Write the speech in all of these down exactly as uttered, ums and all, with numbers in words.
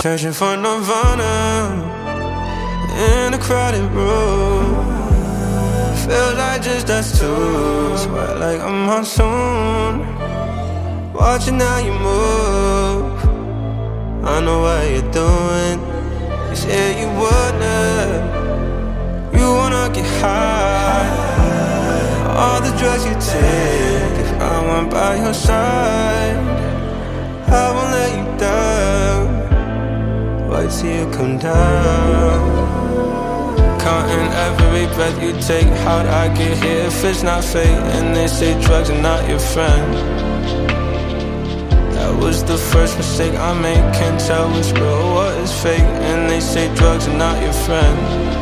Searching for Nirvana in a crowded room. Feels like just us two. Sweat like a monsoon. Watching how you move. I know what you're doing. You said you wouldn't. You wanna get high. All the drugs you take. If I went by your side, I won't let you down. Wait till you come down. Counting every breath you take. How'd I get here if it's not fate? And they say drugs are not your friend. That was the first mistake I made. Can't tell what's real, what is fake. And they say drugs are not your friend.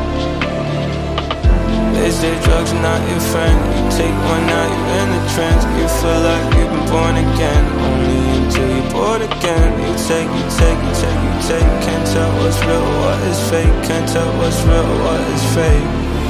They say drugs are not your friend. You take one out, you're in the trance. You feel like you've been born again. Only until you're bored again. You take, you take, you take, you take. Can't tell what's real, what is fake. Can't tell what's real, what is fake.